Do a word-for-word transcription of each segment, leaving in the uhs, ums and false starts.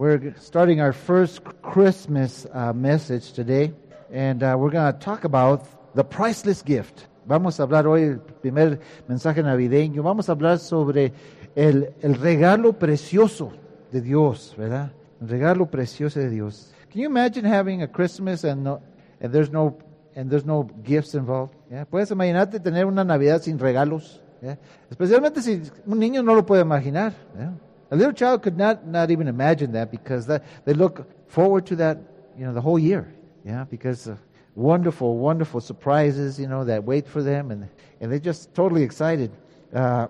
We're starting our first Christmas uh, message today, and uh, we're going to talk about the priceless gift. Vamos a hablar hoy, el primer mensaje navideño, vamos a hablar sobre el, el regalo precioso de Dios, ¿verdad? El regalo precioso de Dios. Can you imagine having a Christmas and no, and there's no and there's no gifts involved? ¿Yeah? ¿Puedes imaginarte tener una Navidad sin regalos? ¿Yeah? Especialmente si un niño no lo puede imaginar. ¿Yeah? A little child could not, not even imagine that because that, they look forward to that, you know, the whole year. Yeah, because of wonderful, wonderful surprises, you know, that wait for them, and and they're just totally excited. Uh,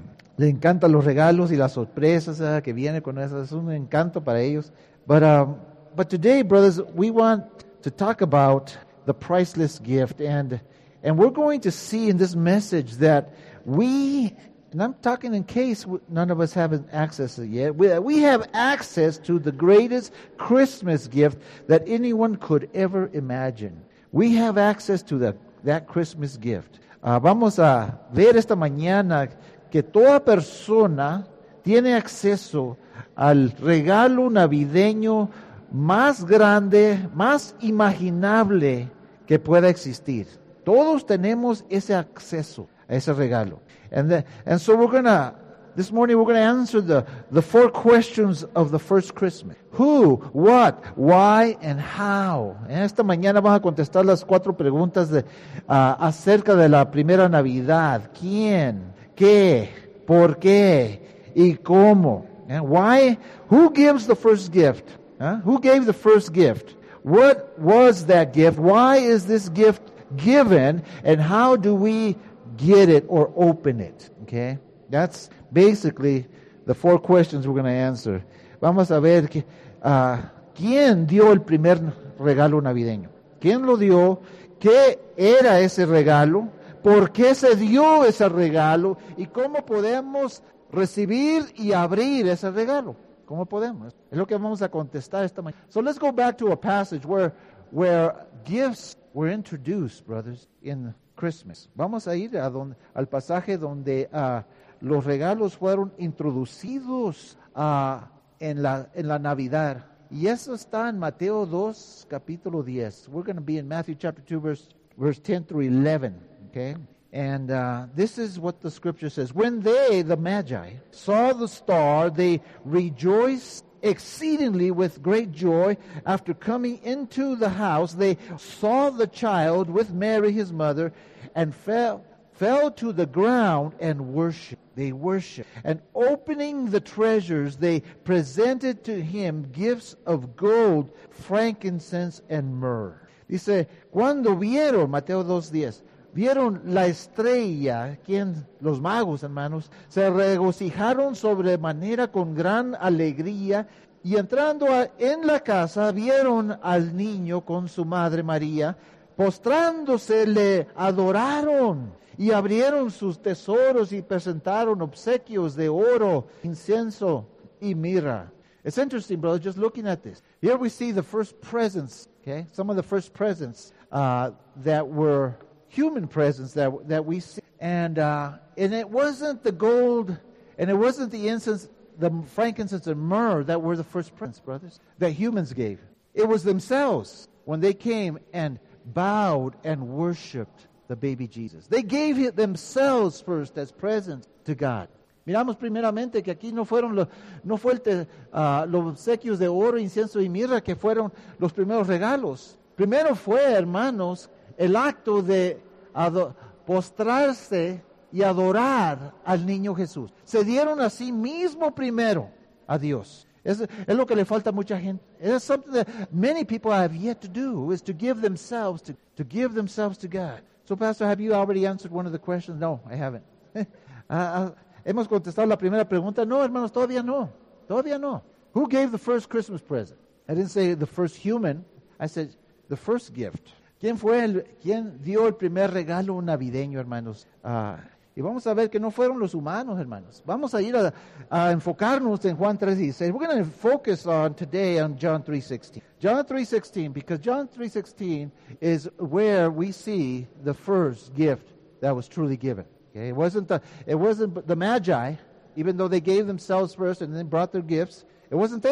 le encantan los regalos y las sorpresas uh, que vienen con eso. Es un encanto para ellos. But um, but today, brothers, we want to talk about the priceless gift, and and we're going to see in this message that we. And I'm talking in case none of us have access to it yet. We, we have access to the greatest Christmas gift that anyone could ever imagine. We have access to the, that Christmas gift. Uh, vamos a ver esta mañana que toda persona tiene acceso al regalo navideño más grande, más imaginable que pueda existir. Todos tenemos ese acceso a ese regalo. And the, and so we're gonna this morning we're gonna answer the the four questions of the first Christmas: who, what, why, and how. Esta mañana vamos a contestar las cuatro preguntas de uh, acerca de la primera Navidad: quién, qué, por qué y cómo. And why? Who gives the first gift? Huh? Who gave the first gift? What was that gift? Why is this gift given? And how do we get it or open it? Okay, that's basically the four questions we're going to answer. Vamos a ver que, uh, quién dio el primer regalo navideño. ¿Quién lo dio? ¿Qué era ese regalo? ¿Por qué se dio ese regalo? ¿Y cómo podemos recibir y abrir ese regalo? ¿Cómo podemos? Es lo que vamos a contestar esta mañana. So let's go back to a passage where where gifts were introduced, brothers, in Christmas. Vamos a ir a donde, al pasaje donde uh, los regalos fueron introducidos uh, en la en la Navidad. Y eso está en Mateo dos, capítulo diez. We're going to be in Matthew chapter two, verse verse ten through eleven. Okay, and uh, this is what the scripture says: when they, the Magi, saw the star, they rejoiced exceedingly with great joy. After coming into the house, they saw the child with Mary his mother, and fell fell to the ground and worshipped. They worshipped. And opening the treasures, they presented to him gifts of gold, frankincense, and myrrh. Dice, cuando vieron, Mateo dos diez, vieron la estrella, quien los magos, hermanos, se regocijaron sobremanera con gran alegría, y entrando a, en la casa vieron al niño con su madre María, postrándose le adoraron y abrieron sus tesoros y presentaron obsequios de oro, incienso y mirra. It's interesting, brother, just looking at this. Here we see the first presents, okay, some of the first presents uh, that were human presents that that we see, and uh, and it wasn't the gold, and it wasn't the incense, the frankincense and myrrh that were the first presents, brothers, that humans gave. It was themselves when they came and bowed and worshipped the baby Jesus. They gave it themselves first as presents to God. Miramos primeramente que aquí no fueron los, no fue el te, uh, los obsequios de oro, incienso y mirra que fueron los primeros regalos. Primero fue, hermanos, el acto de ado- postrarse y adorar al niño Jesús. Se dieron a sí mismo primero a Dios. Es, es lo que le falta a mucha gente. It's something that many people have yet to do, is to give themselves to, to give themselves to God. So, Pastor, have you already answered one of the questions? No, I haven't. uh, uh, hemos contestado la primera pregunta. No, hermanos, todavía no. Todavía no. Who gave the first Christmas present? I didn't say the first human. I said the first gift. ¿Quién fue el, quién dio el primer regalo navideño, hermanos? Uh, y vamos a ver que no fueron los humanos, hermanos. Vamos a ir a, a enfocarnos en Juan tres dieciséis. We're going to focus on today on John three sixteen. John three sixteen, because John three sixteen is where we see the first gift that was truly given. Okay, it wasn't the it wasn't the Magi, even though they gave themselves first and then brought their gifts. It wasn't them.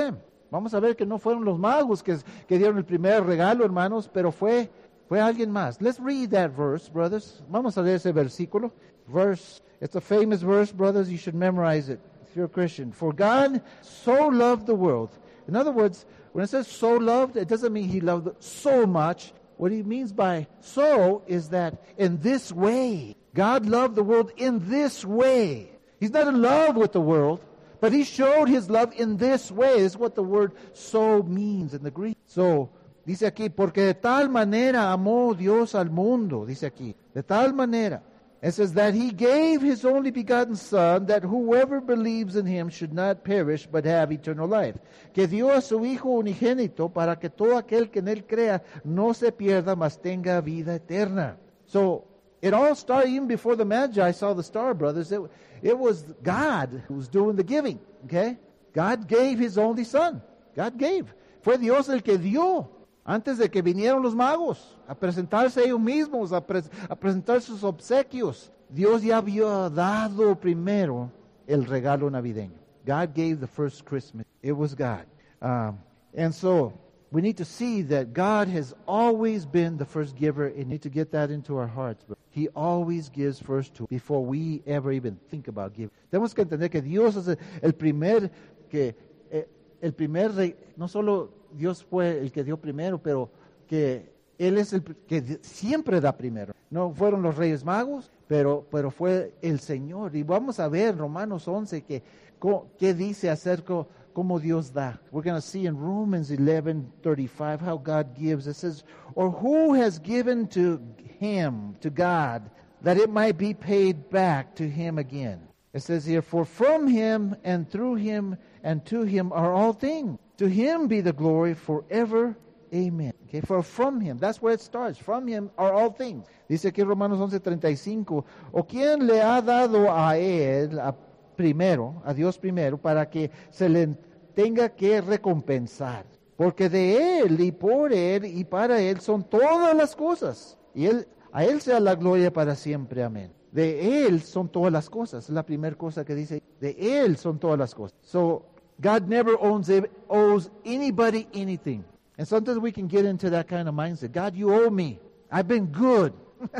Vamos a ver que no fueron los magos que, que dieron el primer regalo, hermanos, pero fue, fue alguien más. Let's read that verse, brothers. Vamos a leer ese versículo. Verse, it's a famous verse, brothers. You should memorize it if you're a Christian. For God so loved the world. In other words, when it says so loved, it doesn't mean he loved so much. What he means by so is that in this way. God loved the world in this way. He's not in love with the world, but he showed his love in this way. This is what the word so means in the Greek. So, dice aquí, porque de tal manera amó Dios al mundo, dice aquí, de tal manera. It says that he gave his only begotten Son, that whoever believes in him should not perish, but have eternal life. Que dio a su Hijo unigénito para que todo aquel que en él crea no se pierda, mas tenga vida eterna. So, it all started even before the Magi saw the star, brothers. It, it was God who was doing the giving, okay? God gave his only Son. God gave. Fue Dios el que dio. Antes de que vinieron los magos a presentarse ellos mismos, a, pre- a presentar sus obsequios, Dios ya había dado primero el regalo navideño. God gave the first Christmas. It was God. Um, and so, we need to see that God has always been the first giver, and need to get that into our hearts. But he always gives first to before we ever even think about giving. Tenemos que entender que Dios es el primer, que eh, el primer rey, no solo Dios fue el que dio primero, pero que Él es el que siempre da primero. No fueron los Reyes Magos, pero, pero fue el Señor. Y vamos a ver Romanos once que, qué dice acerca cómo Dios da. We're going to see in Romans eleven thirty-five how God gives. It says, or who has given to him, to God, that it might be paid back to him again. It says here, for from him and through him and to him are all things. To him be the glory forever. Amen. Okay, for from him, that's where it starts. From him are all things. Dice aquí Romanos once treinta y cinco, o quién le ha dado a él a primero, a Dios primero, para que se le tenga que recompensar. Porque de él y por él y para él son todas las cosas. Y él, a él sea la gloria para siempre. Amén. De él son todas las cosas. Es la primera cosa que dice. De él son todas las cosas. So, God never owns, owes anybody anything. And sometimes we can get into that kind of mindset. God, you owe me. I've been good.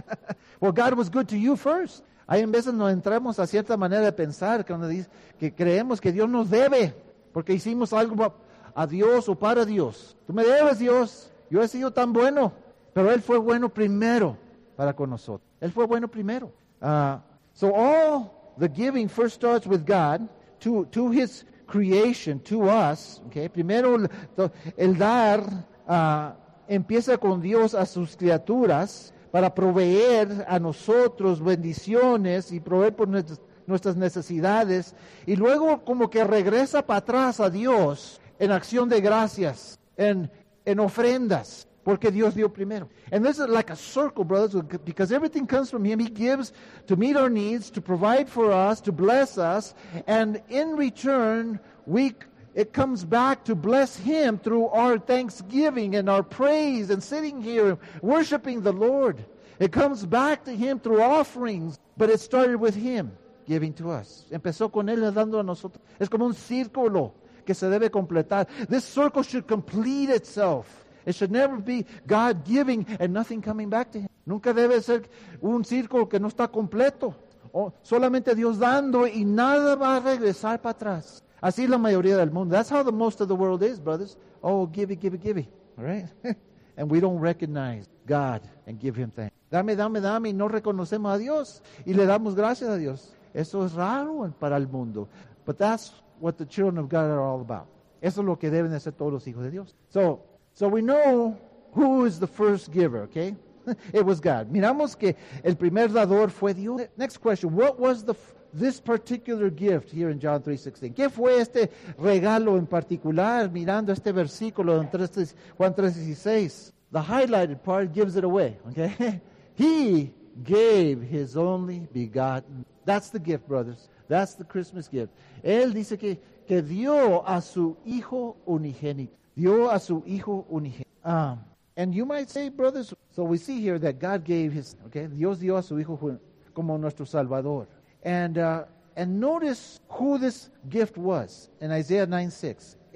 Well, God was good to you first. Hay en veces nos entramos a cierta manera de pensar cuando dice que creemos que Dios nos debe porque hicimos algo a Dios o para Dios. Tú me debes, Dios. Yo he sido tan bueno. Pero Él fue bueno primero para con nosotros. Él fue bueno primero. Uh, so all the giving first starts with God to, to His creation, to us. Okay? Primero el dar uh, empieza con Dios a sus criaturas para proveer a nosotros bendiciones y proveer por nuestras necesidades, y luego como que regresa para atrás a Dios en acción de gracias, en, en ofrendas, porque Dios dio primero. And this is like a circle, brothers, because everything comes from Him. He gives to meet our needs, to provide for us, to bless us, and in return, we it comes back to bless Him through our thanksgiving and our praise and sitting here worshiping the Lord. It comes back to Him through offerings, but it started with Him giving to us. Empezó con Él dando a nosotros. Es como un círculo que se debe completar. This circle should complete itself. It should never be God giving and nothing coming back to Him. Nunca debe ser un círculo que no está completo. O solamente Dios dando y nada va a regresar para atrás. Así es la mayoría del mundo. That's how the most of the world is, brothers. Oh, give it, give it, give it. All right? And we don't recognize God and give Him thanks. Dame, dame, dame, y no reconocemos a Dios. Y le damos gracias a Dios. Eso es raro para el mundo. But that's what the children of God are all about. Eso es lo que deben hacer todos los hijos de Dios. So, so we know who is the first giver, okay? It was God. Miramos que el primer dador fue Dios. Next question. What was the this particular gift here in John three sixteen? ¿Qué fue este regalo en particular? Mirando este versículo en Juan tres dieciséis. The highlighted part gives it away, okay? He gave His only begotten. That's the gift, brothers. That's the Christmas gift. Él dice que, que dio a su Hijo unigénito. Dio a su Hijo unigénito. Um, and you might say, brothers, so we see here that God gave His, okay? Dios dio a su Hijo como nuestro Salvador. And uh, and notice who this gift was in Isaiah nine six.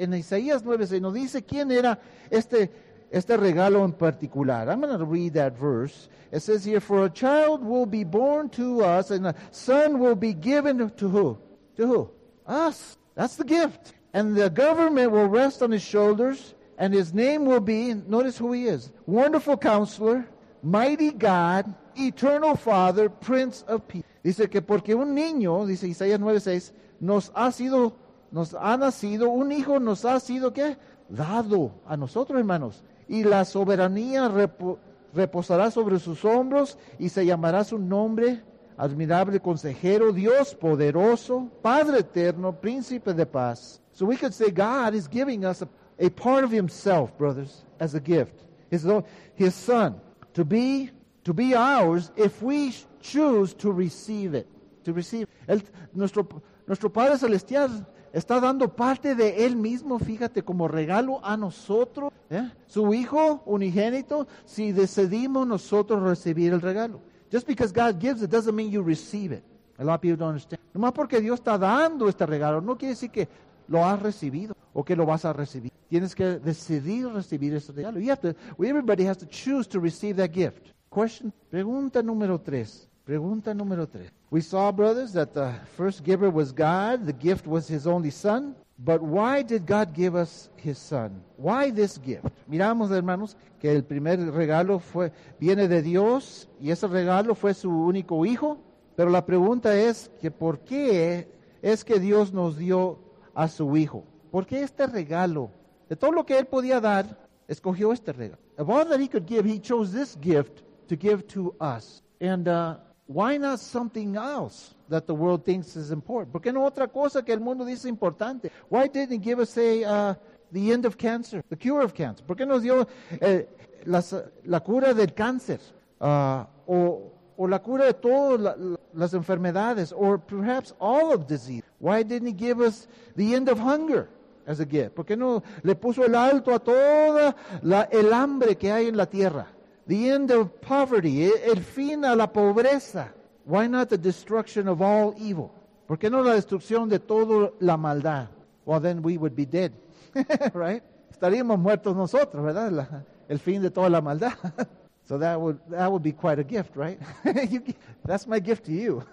en Isaías nueve seis nos dice quién era este, este regalo en particular. I'm going to read that verse. It says here, for a child will be born to us, and a son will be given to who? To who? Us. That's the gift. And the government will rest on his shoulders, and his name will be, notice who he is, Wonderful Counselor, Mighty God, Eternal Father, Prince of Peace. Dice que porque un niño, dice Isaías nueve seis, nos ha sido, nos ha nacido, un hijo nos ha sido, ¿qué? Dado a nosotros, hermanos. Y la soberanía repo, reposará sobre sus hombros, y se llamará su nombre, admirable consejero, Dios poderoso, Padre eterno, príncipe de paz. So we could say God is giving us a, a part of himself, brothers, as a gift. His, his son, to be, to be ours if we choose to receive it. To receive. Él, nuestro, nuestro Padre Celestial está dando parte de Él mismo, fíjate, como regalo a nosotros, ¿eh? Su Hijo unigénito, si decidimos nosotros recibir el regalo. Just because God gives it doesn't mean you receive it. A lot of people don't understand. Nomás porque Dios está dando este regalo, no quiere decir que lo has recibido o que lo vas a recibir. Tienes que decidir recibir este regalo. You have to, everybody has to choose to receive that gift. Question, pregunta número tres. Pregunta número tres. We saw, brothers, that the first giver was God. The gift was his only son. But why did God give us his son? Why this gift? Miramos, hermanos, que el primer regalo fue, viene de Dios, y ese regalo fue su único hijo. Pero la pregunta es que ¿por qué es que Dios nos dio a su hijo? ¿Por qué este regalo? De todo lo que él podía dar, escogió este regalo. Of all that he could give, he chose this gift to give to us. And uh, why not something else that the world thinks is important? ¿Por qué no otra cosa que el mundo dice importante? Why didn't he give us, say, uh, the end of cancer, the cure of cancer? ¿Por qué nos dio eh, las, la cura del cáncer? Uh, o, o la cura de todas la, la, las enfermedades? Or perhaps all of disease? Why didn't he give us the end of hunger as a gift? ¿Por qué no le puso el alto a toda la, el hambre que hay en la tierra? The end of poverty, el fin a la pobreza. Why not the destruction of all evil? ¿Por qué no la destrucción de toda la maldad? Well, then we would be dead, right? Estaríamos muertos nosotros, ¿verdad? La, el fin de toda la maldad. So that would that would be quite a gift, right? you, that's my gift to you.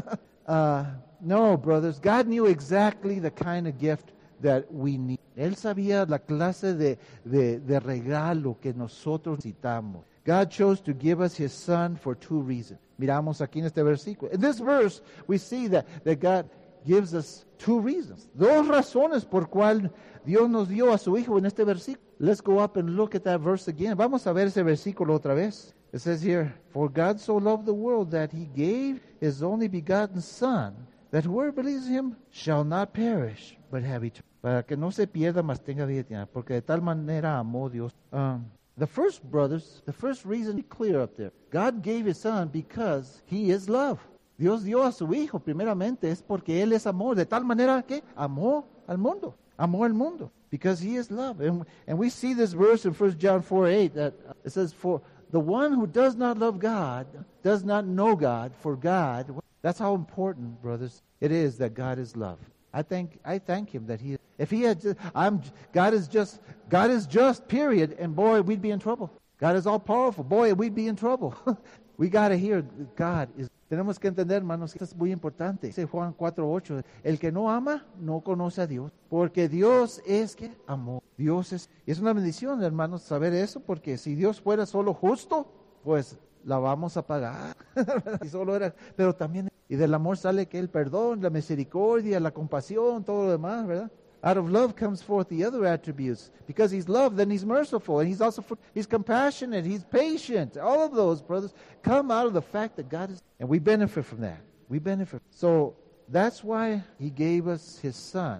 uh, no, brothers, God knew exactly the kind of gift that we need. Él sabía la clase de, de, de regalo que nosotros necesitamos. God chose to give us his son for two reasons. Miramos aquí en este versículo. In this verse, we see that, that God gives us two reasons. Dos razones por cual Dios nos dio a su hijo en este versículo. Let's go up and look at that verse again. Vamos a ver ese versículo otra vez. It says here, for God so loved the world that he gave his only begotten son, that whoever believes in him shall not perish, but have eternal. Para que no se pierda, mas tenga vida eterna. Porque de tal manera amó Dios. Um, The first, brothers, the first reason, be clear up there. God gave his son because he is love. Dios dio a su hijo primeramente es porque él es amor. De tal manera que amó al mundo. Amó al mundo. Because he is love. And, and we see this verse in First John four eight that it says, for the one who does not love God does not know God, for God. That's how important, brothers, it is that God is love. I thank I thank him that he if he had just, I'm God is just God is just period, and boy, we'd be in trouble. God is all powerful, boy, we'd be in trouble. We got to hear God is. Tenemos que entender, hermanos, que esto es muy importante. Dice Juan cuatro ocho, el que no ama no conoce a Dios, porque Dios es que amor. Dios es y es una bendición, hermanos, saber eso, porque si Dios fuera solo justo, pues la vamos a pagar. Y solo era, pero también y del amor sale que el perdón, la misericordia, la compasión, todo lo demás, ¿verdad? Out of love comes forth the other attributes. Because he's love, then he's merciful, and he's also he's compassionate, he's patient. All of those, brothers, come out of the fact that God is, and we benefit from that. We benefit. So that's why he gave us his son,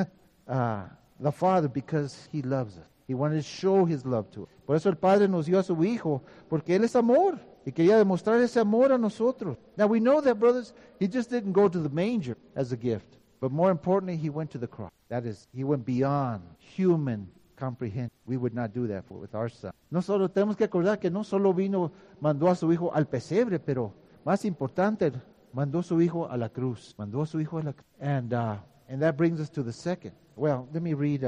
uh, the Father, because he loves us. He wanted to show his love to us. Por eso el Padre nos dio a su Hijo, porque él es amor. Y quería demostrar ese amor a nosotros. Now we know that, brothers, he just didn't go to the manger as a gift. But more importantly, he went to the cross. That is, he went beyond human comprehension. We would not do that for, with our son. No solo tenemos que acordar que no solo vino, mandó a su Hijo al pesebre, pero más importante, mandó a su Hijo a la cruz. Mandó a su Hijo a la cruz. And, uh, and that brings us to the second. Well, let me read uh,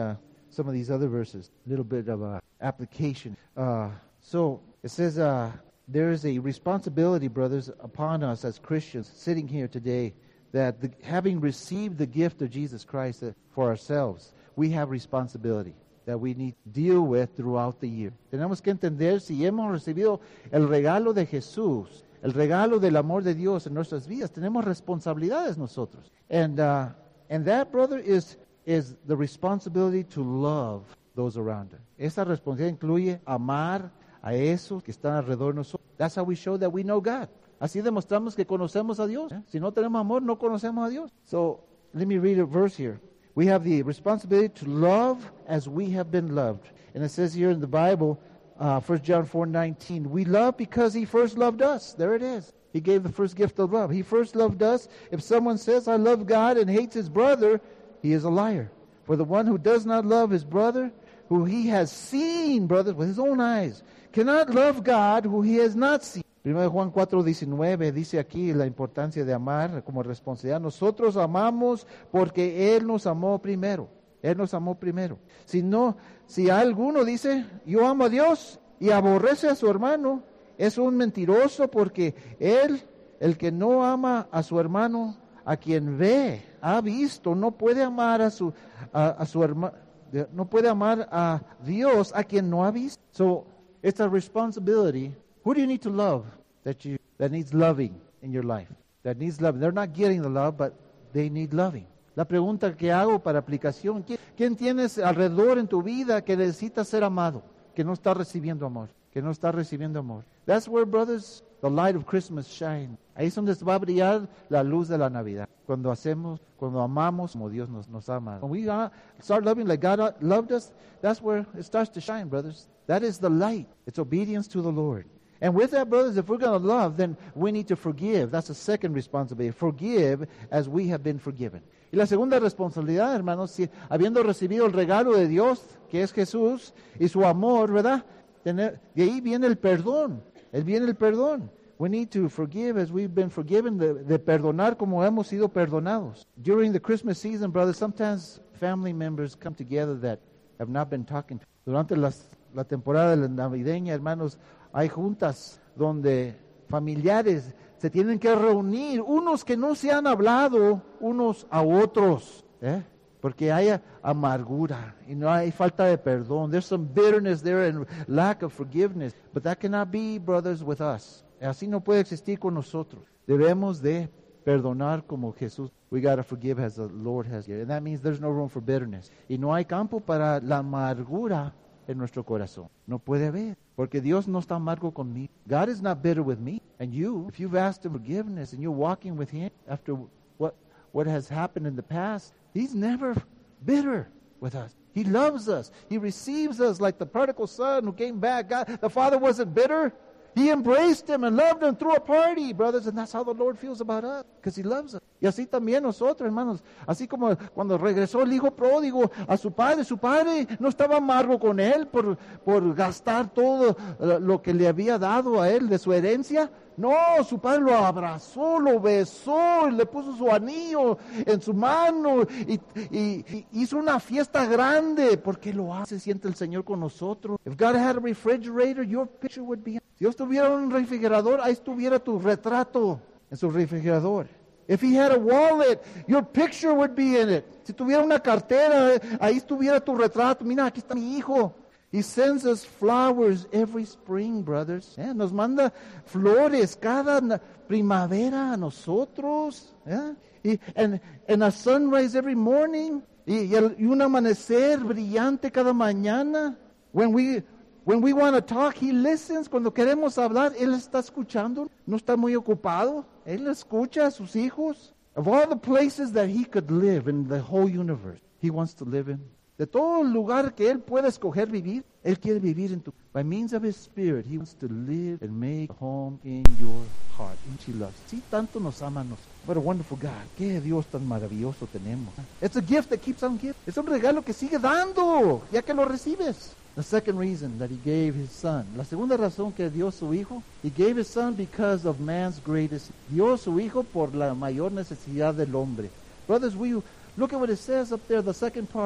some of these other verses, a little bit of uh, application. Uh, so it says uh, there is a responsibility, brothers, upon us as Christians sitting here today, that the, having received the gift of Jesus Christ uh, for ourselves, we have responsibility that we need to deal with throughout the year. Tenemos que entender, si hemos recibido el regalo de Jesús, el regalo del amor de Dios en nuestras vidas, tenemos responsabilidades nosotros. And uh, and that, brother, is is the responsibility to love those around us. Esa responsabilidad incluye amar a esos que están alrededor de nosotros. That's how we show that we know God. Así demostramos que conocemos a Dios. ¿Eh? Si no tenemos amor, no conocemos a Dios. So, let me read a verse here. We have the responsibility to love as we have been loved. And it says here in the Bible, uh, First John four nineteen, we love because he first loved us. There it is. He gave the first gift of love. He first loved us. If someone says, I love God and hates his brother, he is a liar. For the one who does not love his brother, who he has seen, brothers, with his own eyes, cannot love God who he has not seen. Primero Juan cuatro diecinueve dice aquí la importancia de amar como responsabilidad. Nosotros amamos porque Él nos amó primero. Él nos amó primero. Si no, si alguno dice, yo amo a Dios y aborrece a su hermano, es un mentiroso, porque él, el que no ama a su hermano, a quien ve, ha visto, no puede amar a su, a, a su hermano, no puede amar a Dios a quien no ha visto. So, it's a responsibility. Who do you need to love that you that needs loving in your life? That needs loving. They're not getting the love, but they need loving. La pregunta que hago para aplicación, ¿quién, ¿quién tienes alrededor en tu vida que necesita ser amado, que no está recibiendo amor, que no está recibiendo amor? That's where, brothers, the light of Christmas shine. Ahí es donde va a brillar la luz de la Navidad. Cuando hacemos, cuando amamos como Dios nos, nos ama. When we uh, start loving like God loved us, that's where it starts to shine, brothers. That is the light. It's obedience to the Lord. And with that, brothers, if we're going to love, then we need to forgive. That's the second responsibility. Forgive as we have been forgiven. Y la segunda responsabilidad, hermanos, si, habiendo recibido el regalo de Dios, que es Jesús, y su amor, ¿verdad? Tener, de ahí viene el perdón. El viene el perdón. We need to forgive as we've been forgiven, de, de perdonar como hemos sido perdonados. During the Christmas season, brothers, sometimes family members come together that have not been talking to. Durante las, la temporada navideña, hermanos, hay juntas donde familiares se tienen que reunir, unos que no se han hablado unos a otros, ¿eh? Porque hay amargura y no hay falta de perdón. There's some bitterness there and lack of forgiveness. But that cannot be, brothers, with us. Así no puede existir con nosotros. Debemos de perdonar como Jesús. We got to forgive as the Lord has given. And that means there's no room for bitterness. Y no hay campo para la amargura en nuestro corazón. No puede haber. Porque Dios no está amargo conmigo. God is not bitter with me. And you, if you've asked Him forgiveness and you're walking with Him after what, what has happened in the past, He's never bitter with us. He loves us. He receives us like the prodigal son who came back. God, the Father wasn't bitter. He embraced him and loved him through a party, brothers, and that's how the Lord feels about us, because He loves us. Y así también nosotros, hermanos, así como cuando regresó el hijo pródigo a su padre, su padre no estaba amargo con él por, por gastar todo lo que le había dado a él de su herencia. No, su padre lo abrazó, lo besó, le puso su anillo en su mano y, y, y hizo una fiesta grande, porque lo hace, siente el Señor con nosotros. If God had a refrigerator, your picture would be. Si Dios tuviera un refrigerador, ahí estuviera tu retrato en su refrigerador. If He had a wallet, your picture would be in it. Si tuviera una cartera, ahí estuviera tu retrato. Mira, aquí está mi hijo. He sends us flowers every spring, brothers. Eh, nos manda flores cada primavera a nosotros. Eh? Y, and, and a sunrise every morning. Y, y, el, y un amanecer brillante cada mañana. When we... When we want to talk, He listens. Cuando queremos hablar, Él está escuchando. No está muy ocupado. Él escucha a sus hijos. Of all the places that He could live in the whole universe, He wants to live in. De todo el lugar que Él puede escoger vivir, Él quiere vivir en tu. By means of His Spirit, He wants to live and make a home in your heart. And He loves. Sí, tanto nos ama a nosotros. What a wonderful God. Qué Dios tan maravilloso tenemos. It's a gift that keeps on giving. Es un regalo que sigue dando, ya que lo recibes. The second reason that He gave His Son. La segunda razón que dio su Hijo. He gave His Son because of man's greatest. Dio su Hijo por la mayor necesidad del hombre. Brothers, we look at what it says up there, the second part.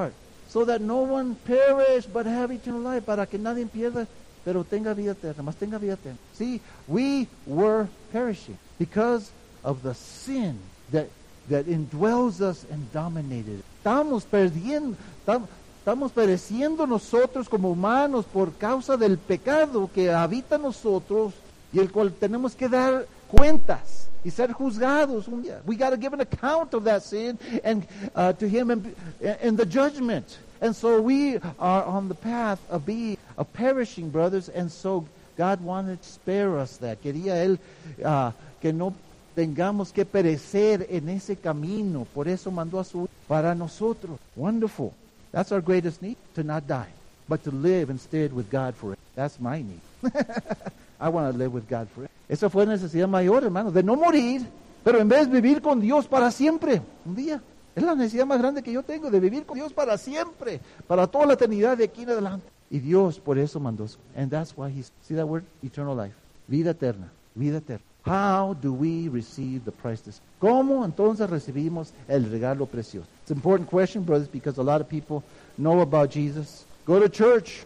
so that no one perish but have eternal life, para que nadie pierda, pero tenga vida eterna, más tenga vida eterna. See, we were perishing because of the sin that that indwells us and dominated it. Estamos perdiendo, estamos, estamos pereciendo nosotros como humanos por causa del pecado que habita en nosotros y el cual tenemos que dar cuentas y ser juzgados un día. We got to give an account of that sin and uh, to Him in, in the judgment. And so we are on the path of being, of perishing, brothers. And so God wanted to spare us that. Quería Él uh, que no tengamos que perecer en ese camino. Por eso mandó a su Hijo para nosotros. Wonderful. That's our greatest need, to not die, but to live instead with God forever. That's my need. I want to live with God forever. Esa fue la necesidad mayor, hermano, de no morir, pero en vez de vivir con Dios para siempre, un día. Es la necesidad más grande que yo tengo, de vivir con Dios para siempre, para toda la eternidad de aquí en adelante. Y Dios por eso mandó. And that's why He, see that word? Eternal life. Vida eterna. Vida eterna. How do we receive the priceless? ¿Cómo entonces recibimos el regalo precioso? It's an important question, brothers, because a lot of people know about Jesus, go to church,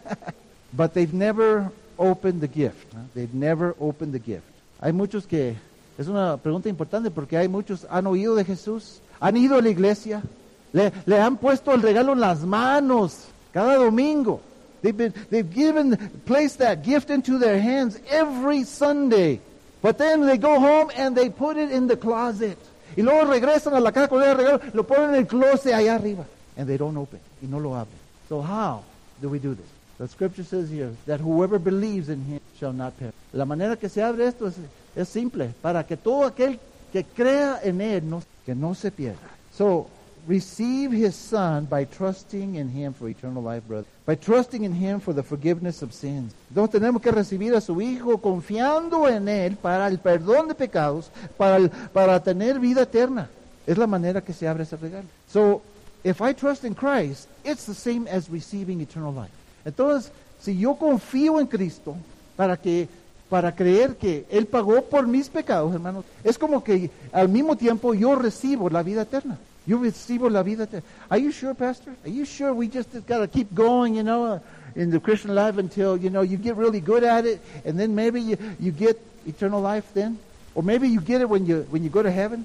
but they've never opened the gift. Huh? They've never opened the gift. Hay muchos que, es una pregunta importante porque hay muchos han oído de Jesús, han ido a la iglesia, le, le han puesto el regalo en las manos cada domingo. They've been, they've given, placed that gift into their hands every Sunday. But then they go home and they put it in the closet. Y luego regresan a la casa con el regalo, lo ponen en el closet allá arriba. And they don't open. Y no lo abren. So how do we do this? The scripture says here that whoever believes in Him shall not perish. La manera que se abre esto es, es simple. Para que todo aquel que crea en Él, no, que no se pierda. So, receive His Son by trusting in Him for eternal life, brother. By trusting in Him for the forgiveness of sins. Entonces tenemos que recibir a su Hijo confiando en Él para el perdón de pecados, para, el, para tener vida eterna. Es la manera que se abre ese regalo. So, if I trust in Christ, it's the same as receiving eternal life. Entonces, si yo confío en Cristo para que para creer que Él pagó por mis pecados, hermanos, es como que al mismo tiempo yo recibo la vida eterna. Yo recibo la vida eterna. Are you sure, Pastor? Are you sure we just got to keep going, you know, uh, in the Christian life until, you know, you get really good at it, and then maybe you, you get eternal life then? Or maybe you get it when you when you go to heaven?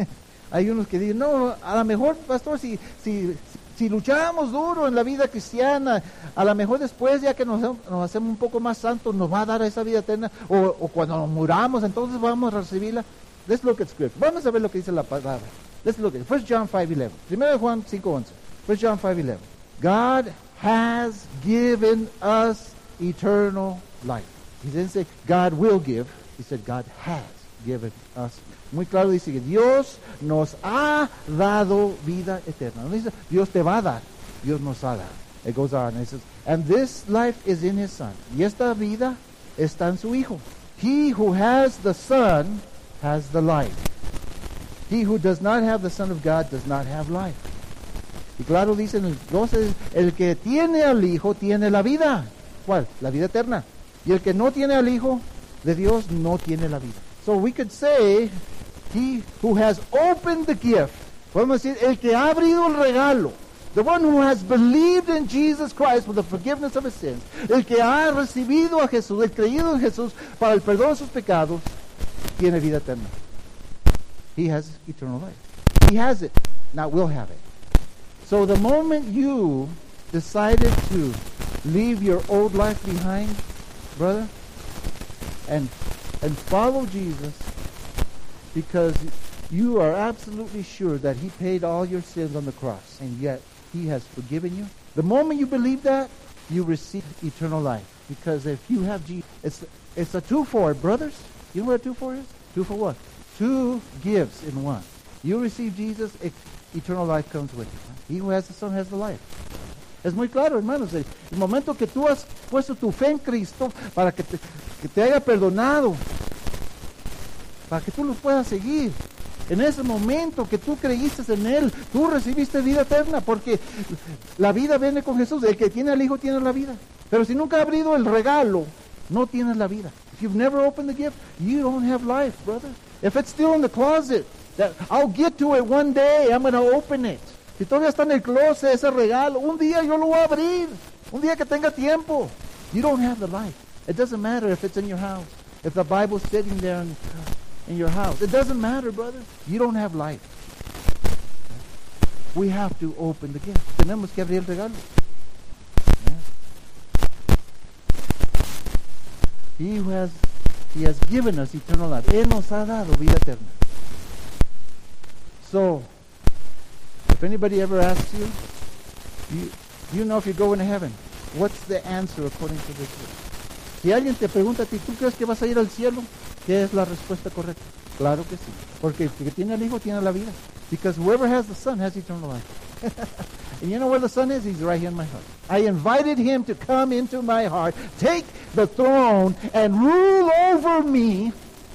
Hay unos que dicen, no, a lo mejor, Pastor, si, si, si luchamos duro en la vida cristiana, a lo mejor después, ya que nos, nos hacemos un poco más santos, nos va a dar esa vida eterna, o, o cuando nos muramos, entonces vamos a recibirla. Let's look at Scripture. Vamos a ver lo que dice la palabra. Let's look at it. First John five eleven. Primero Juan cinco once. First John five eleven. God has given us eternal life. He didn't say God will give. He said God has given us. Muy claro dice que Dios nos ha dado vida eterna. No dice Dios te va a dar. Dios nos ha dado. It goes on. It says, and this life is in His Son. Y esta vida está en su Hijo. He who has the Son has the life. He who does not have the Son of God does not have life. Y claro dice en el doce, el que tiene al Hijo tiene la vida. ¿Cuál? La vida eterna. Y el que no tiene al Hijo de Dios no tiene la vida. So we could say, he who has opened the gift, podemos decir, el que ha abrido el regalo, the one who has believed in Jesus Christ for the forgiveness of his sins, el que ha recibido a Jesús, el creído en Jesús para el perdón de sus pecados, tiene vida eterna. He has eternal life. He has it. Now we'll have it. So the moment you decided to leave your old life behind, brother, and and follow Jesus, because you are absolutely sure that He paid all your sins on the cross, and yet He has forgiven you. The moment you believe that, you receive eternal life. Because if you have Jesus, it's it's a two for it, brothers. You know what a two for is? Two for what? Two gifts in one. You receive Jesus, it, eternal life comes with you. He who has the Son has the life. Es muy claro, hermanos. El, el momento que tú has puesto tu fe en Cristo para que te, que te haya perdonado, para que tú lo puedas seguir. En ese momento que tú creíste en Él, tú recibiste vida eterna, porque la vida viene con Jesús. El que tiene al Hijo tiene la vida. Pero si nunca has abrido el regalo, no tienes la vida. If you've never opened the gift, you don't have life, brother. If it's still in the closet, that I'll get to it one day, I'm going to open it. Si todavía está en el closet ese regalo, un día yo lo voy a abrir. Un día que tenga tiempo. You don't have the life. It doesn't matter if it's in your house. If the Bible's sitting there in, in your house. It doesn't matter, brother. You don't have life. We have to open the gift. Tenemos que abrir el regalo. Yeah. He who has, he has given us eternal life. Él nos ha dado vida eterna. So, if anybody ever asks you, you, you know if you're going to heaven, what's the answer according to this verse? Si alguien te pregunta a ti, ¿tú crees que vas a ir al cielo? ¿Qué es la respuesta correcta? Claro que sí. Porque el que tiene al Hijo tiene la vida. Because whoever has the Son has eternal life. And you know where the Son is? He's right here in my heart. I invited Him to come into my heart, take the throne, and rule over me,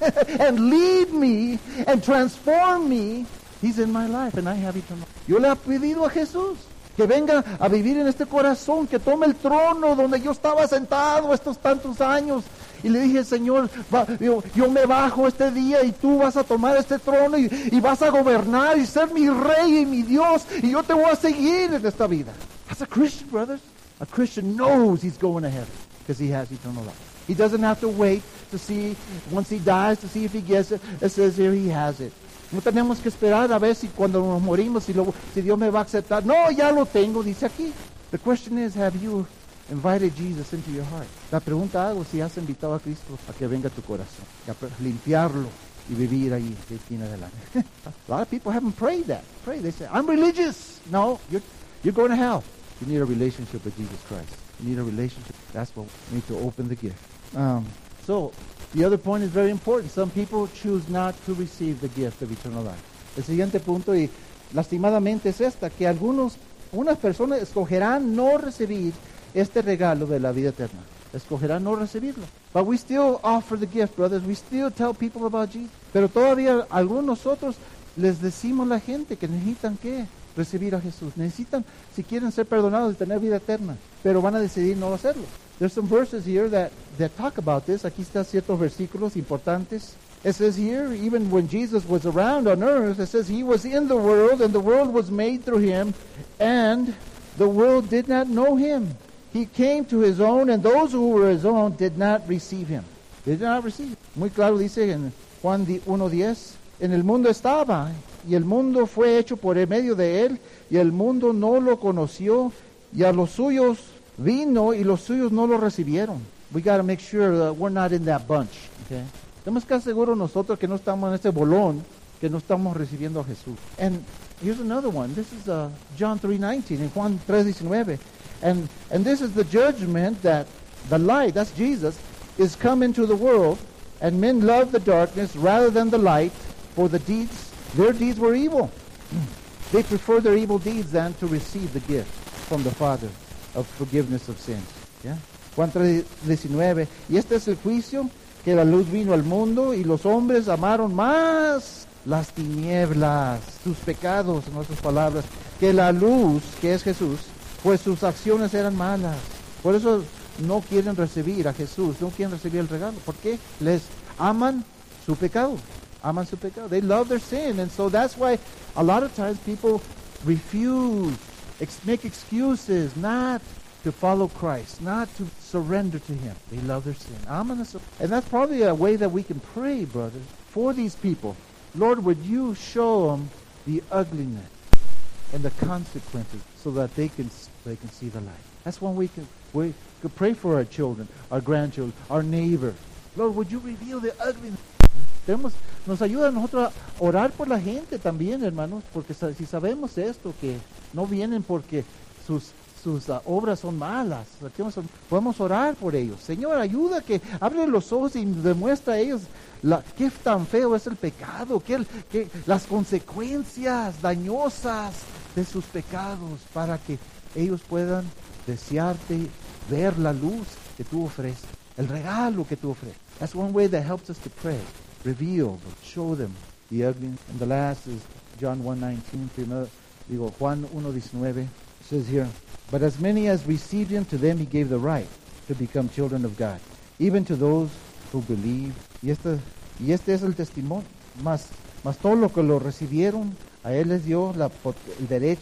and lead me, and transform me. He's in my life, and I have eternal life. Yo le he pedido a Jesús que venga a vivir en este corazón, que tome el trono donde yo estaba sentado estos tantos años. Y le dije, Señor, va, yo, yo me bajo este día y tú vas a tomar este trono y, y vas a gobernar y ser mi rey y mi Dios y yo te voy a seguir en esta vida. As a Christian, brothers, a Christian knows he's going to heaven because he has eternal life. He doesn't have to wait to see, once he dies, to see if he gets it. It says here he has it. No tenemos que esperar a ver si cuando nos morimos, si, lo, si Dios me va a aceptar. No, ya lo tengo, dice aquí. The question is, have you invited Jesus into your heart? La pregunta hago si has invitado a Cristo a que venga a tu corazón, a limpiarlo y vivir ahí de aquí en adelante. A lot of people haven't prayed that. Pray. They say, I'm religious. No, you're, you're going to hell. You need a relationship with Jesus Christ. You need a relationship. That's what we need to open the gift. Um, so, the other point is very important. Some people choose not to receive the gift of eternal life. El siguiente punto, y lastimadamente es esta, que algunos, unas personas escogerán no recibir este regalo de la vida eterna. Escogerán no recibirlo. But we still offer the gift, brothers. We still tell people about Jesus. Pero todavía algunos nosotros les decimos a la gente que necesitan ¿qué? Recibir a Jesús. Necesitan, si quieren ser perdonados, tener vida eterna. Pero van a decidir no hacerlo. There's some verses here that, that talk about this. Aquí están ciertos versículos importantes. It says here, even when Jesus was around on earth, it says he was in the world, and the world was made through him, and the world did not know him. He came to his own, and those who were his own did not receive him. They did not receive him. Muy claro dice en Juan uno diez, en el mundo estaba, y el mundo fue hecho por el medio de él, y el mundo no lo conoció, y a los suyos vino, y los suyos no lo recibieron. We got to make sure that we're not in that bunch. Okay? Tenemos que asegurar nosotros que no estamos en este bolón, que no estamos recibiendo a Jesús. And here's another one. This is uh, John three nineteen, in Juan tres diecinueve. And, and this is the judgment that the light, that's Jesus, is come into the world, and men love the darkness rather than the light, for the deeds, their deeds were evil. They prefer their evil deeds than to receive the gift from the Father of forgiveness of sins. Yeah? Juan tres diecinueve. Y este es el juicio, que la luz vino al mundo, y los hombres amaron más las tinieblas, sus pecados, en otras palabras, que la luz, que es Jesús, pues sus acciones eran malas. Por eso no quieren recibir a Jesús, no quieren recibir el regalo. ¿Por qué? Les aman su pecado. Aman su pecado. They love their sin. And so that's why a lot of times people refuse, ex- make excuses not to follow Christ, not to surrender to Him. They love their sin. Aman su- and that's probably a way that we can pray, brothers, for these people. Lord, would you show them the ugliness and the consequences so that they can they can see the light. That's one we can we could pray for our children, our grandchildren, our neighbor. Lord, would you reveal the ugliness? Tenemos, nos ayuda a nosotros a orar por la gente también, hermanos, porque si sabemos esto, que no vienen porque sus sus uh, obras son malas, podemos orar por ellos. Señor, ayuda, que abre los ojos y demuestra a ellos la, qué tan feo es el pecado, que, que las consecuencias dañosas de sus pecados, para que ellos puedan desearte, ver la luz que tú ofreces, el regalo que tú ofreces. That's one way that helps us to pray. Reveal, show them the ugliness. And the last is John one nineteen, primero, digo, Juan uno diecinueve, says here, but as many as received him, to them he gave the right to become children of God, even to those who believe. Y este, y este es el testimonio. Más, más todos los que lo recibieron, a él les dio la, el derecho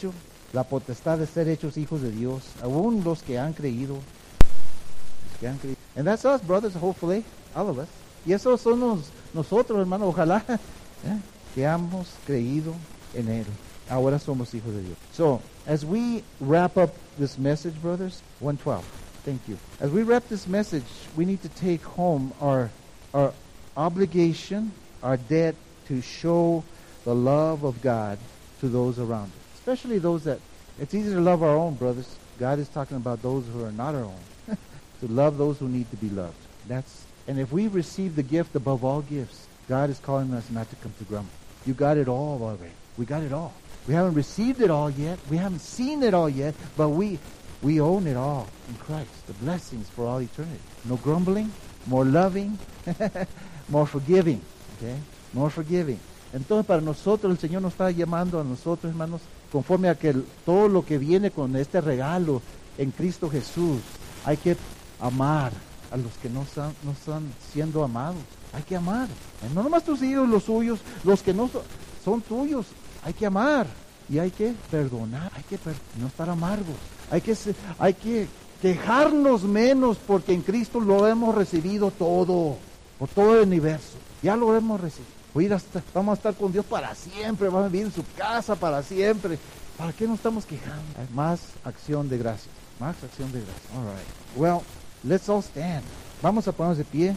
la potestad de ser hechos hijos de Dios, aún los que han creído. Los que han creído. And that's us, brothers, hopefully, all of us. Y eso somos nosotros, hermano, ojalá ¿eh? que hemos creído en Él. Ahora somos hijos de Dios. So, as we wrap up this message, brothers, one twelve. Thank you. As we wrap this message, we need to take home our our obligation, our debt to show the love of God to those around us, especially those that, it's easy to love our own, brothers. God is talking about those who are not our own, to love those who need to be loved. That's, and if we receive the gift above all gifts, God is calling us not to come to grumble. You got it all already. We got it all. We haven't received it all yet. We haven't seen it all yet, but we we own it all in Christ. The blessings for all eternity. No grumbling, more loving, more forgiving. Okay? More forgiving. Entonces, para nosotros, el Señor nos está llamando a nosotros, hermanos, conforme a que el, todo lo que viene con este regalo en Cristo Jesús, hay que amar a los que no están, no están siendo amados. Hay que amar. No nomás tus hijos, los suyos, los que no son, son tuyos. Hay que amar y hay que perdonar. Hay que per no estar amargos. Hay que, hay que quejarnos menos porque en Cristo lo hemos recibido todo, por todo el universo. Ya lo hemos recibido. Hasta, vamos a estar con Dios para siempre, vamos a vivir en su casa para siempre. ¿Para qué nos estamos quejando? Más acción de gracias. Más acción de gracias. All right. Well, let's all stand. Vamos a ponernos de pie.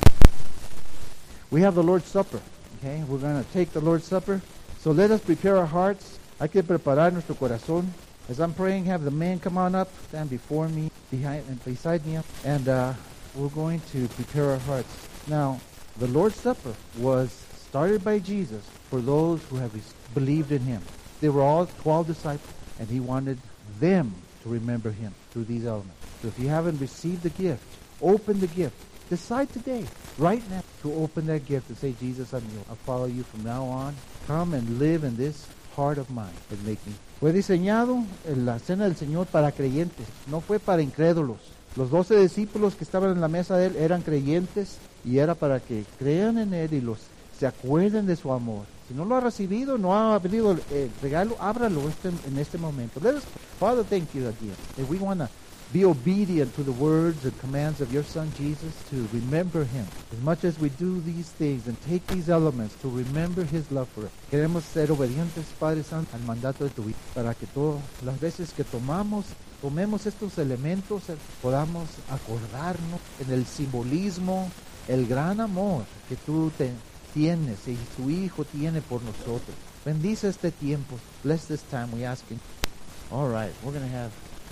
We have the Lord's Supper. Okay, we're going to take the Lord's Supper. So let us prepare our hearts. Hay que preparar nuestro corazón. As I'm praying, have the men come on up, stand before me, behind and beside me, and uh, we're going to prepare our hearts. Now, the Lord's Supper was started by Jesus for those who have believed in Him. They were all twelve disciples, and He wanted them to remember Him through these elements. So if you haven't received the gift, open the gift. Decide today, right now, to open that gift and say, Jesus, I'm yours. I'll follow you from now on. Come and live in this heart of mine and make me. Fue diseñado en la cena del Señor para creyentes, no fue para incrédulos. Los doce discípulos que estaban en la mesa de Él eran creyentes y era para que crean en Él y los se acuerden de su amor. Si no lo ha recibido, no ha venido el, el regalo, ábralo este, en este momento. Let us, Father, thank you again. If we want to be obedient to the words and commands of your Son Jesus, to remember Him. As much as we do these things and take these elements to remember His love for us. Queremos ser obedientes, Padre Santo, al mandato de tu vida, para que todas las veces que tomamos, tomemos estos elementos, podamos acordarnos en el simbolismo, el gran amor que tú te tienes y tu Hijo tiene por nosotros. Bendice este tiempo. Bless this time, we ask in. All right, we're going to have